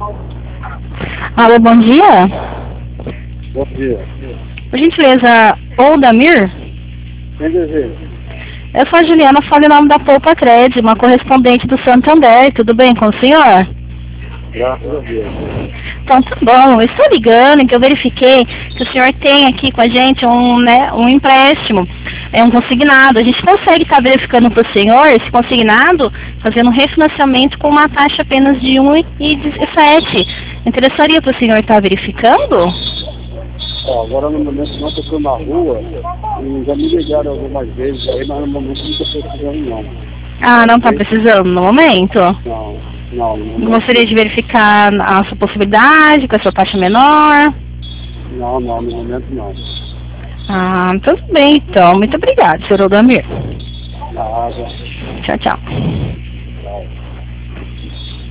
Alô, bom dia. Bom dia. Por gentileza, Oldamir? Quem deseja? Eu sou a Juliana, falo em nome da Poupa Cred, uma correspondente do Santander. Tudo bem com o senhor? Graças a Deus. Então, tá bom. Eu estou ligando que eu verifiquei que o senhor tem aqui com a gente um empréstimo, um consignado. A gente consegue estar verificando para o senhor esse consignado, fazendo um refinanciamento com uma taxa apenas de 1,17. Interessaria para o senhor estar verificando? Agora no momento não, eu estou na rua e já me ligaram algumas vezes aí, mas no momento não estou precisando não. Ah, não está precisando no momento? Não. Gostaria de verificar a sua possibilidade com a sua taxa menor? Não, no momento não. Ah, tudo bem então. Muito obrigada, senhor Oldamir. Nada. Tchau, tchau.